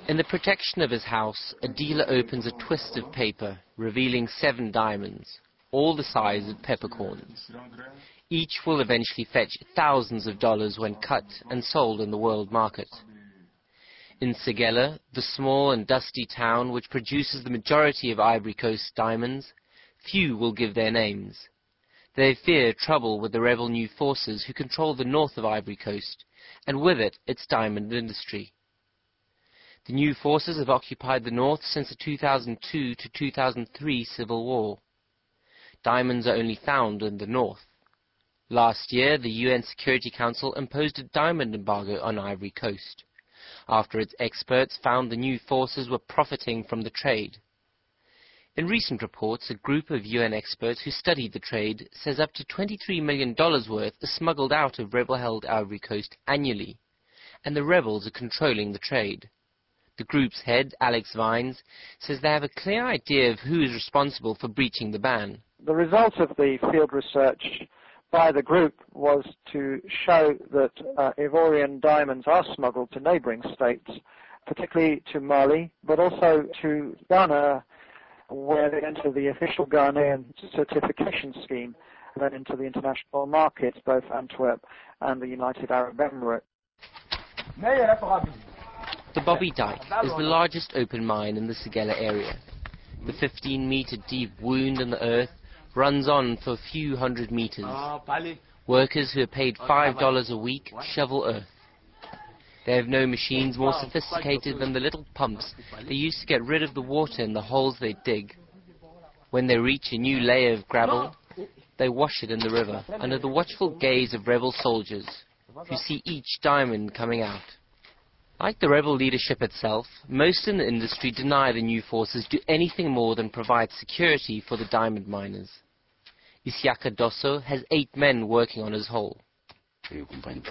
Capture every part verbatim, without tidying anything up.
In the protection of his house, a dealer opens a twist of paper, revealing seven diamonds, all the size of peppercorns. Each will eventually fetch thousands of dollars when cut and sold in the world market. In Segela, the small and dusty town which produces the majority of Ivory Coast diamonds, few will give their names. They fear trouble with the rebel new forces who control the north of Ivory Coast, and with it, its diamond industry. The new forces have occupied the north since the two thousand two to two thousand three civil war. Diamonds are only found in the north. Last year, the U N Security Council imposed a diamond embargo on Ivory Coast, after its experts found the new forces were profiting from the trade. In recent reports, a group of U N experts who studied the trade says up to twenty-three million dollars worth is smuggled out of rebel-held Ivory Coast annually, and the rebels are controlling the trade. The group's head, Alex Vines, says they have a clear idea of who is responsible for breaching the ban. The result of the field research by the group was to show that uh, Ivorian diamonds are smuggled to neighboring states, particularly to Mali, but also to Ghana, where they enter the official Ghanaian certification scheme, then into the international markets, both Antwerp and the United Arab Emirates. The Bobby Dyke is the largest open mine in the Segela area. The fifteen meter deep wound in the earth runs on for a few hundred meters. Workers who are paid five dollars a week shovel earth. They have no machines more sophisticated than the little pumps they use to get rid of the water in the holes they dig. When they reach a new layer of gravel, they wash it in the river under the watchful gaze of rebel soldiers who see each diamond coming out. Like the rebel leadership itself, most in the industry deny the new forces do anything more than provide security for the diamond miners. Isiaka Dosso has eight men working on his hole. He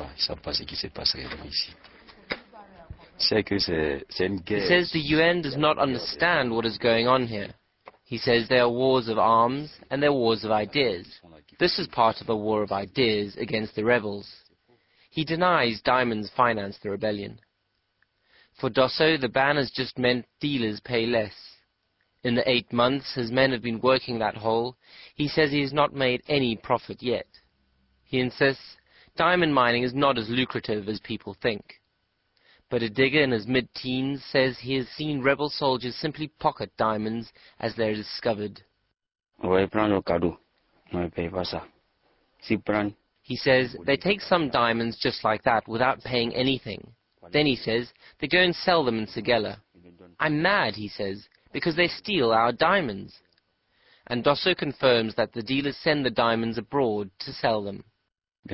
says the U N does not understand what is going on here. He says there are wars of arms and there are wars of ideas. This is part of a war of ideas against the rebels. He denies diamonds finance the rebellion. For Dosso, the ban has just meant dealers pay less. In the eight months his men have been working that hole, he says he has not made any profit yet. He insists diamond mining is not as lucrative as people think. But a digger in his mid-teens says he has seen rebel soldiers simply pocket diamonds as they are discovered. He says they take some diamonds just like that without paying anything. Then he says they go and sell them in Segela. I'm mad, he says, because they steal our diamonds. And Dosso confirms that the dealers send the diamonds abroad to sell them. He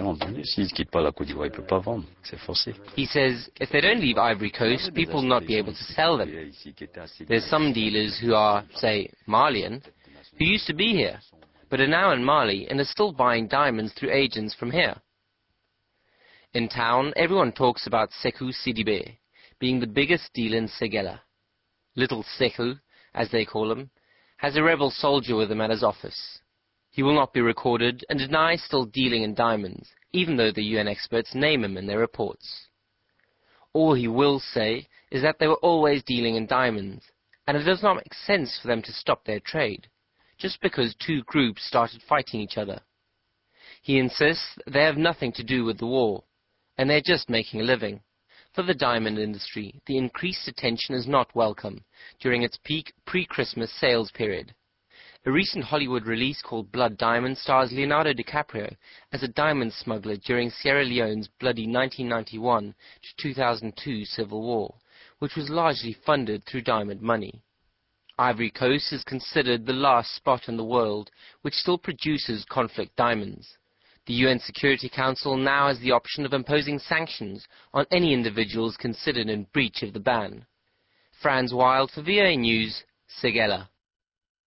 says if they don't leave Ivory Coast, people will not be able to sell them. There's some dealers who are, say, Malian, who used to be here, but are now in Mali and are still buying diamonds through agents from here. In town, everyone talks about Sekou Sidibe being the biggest dealer in Segela. Little Sekou, as they call him, has a rebel soldier with him at his office. He will not be recorded and denies still dealing in diamonds, even though the U N experts name him in their reports. All he will say is that they were always dealing in diamonds, and it does not make sense for them to stop their trade, just because two groups started fighting each other. He insists they have nothing to do with the war, and they're just making a living. For the diamond industry, the increased attention is not welcome during its peak pre-Christmas sales period. A recent Hollywood release called Blood Diamond stars Leonardo DiCaprio as a diamond smuggler during Sierra Leone's bloody nineteen ninety-one to two thousand two civil war, which was largely funded through diamond money. Ivory Coast is considered the last spot in the world which still produces conflict diamonds. The U N Security Council now has the option of imposing sanctions on any individuals considered in breach of the ban. Franz Wild for V O A News, Segela.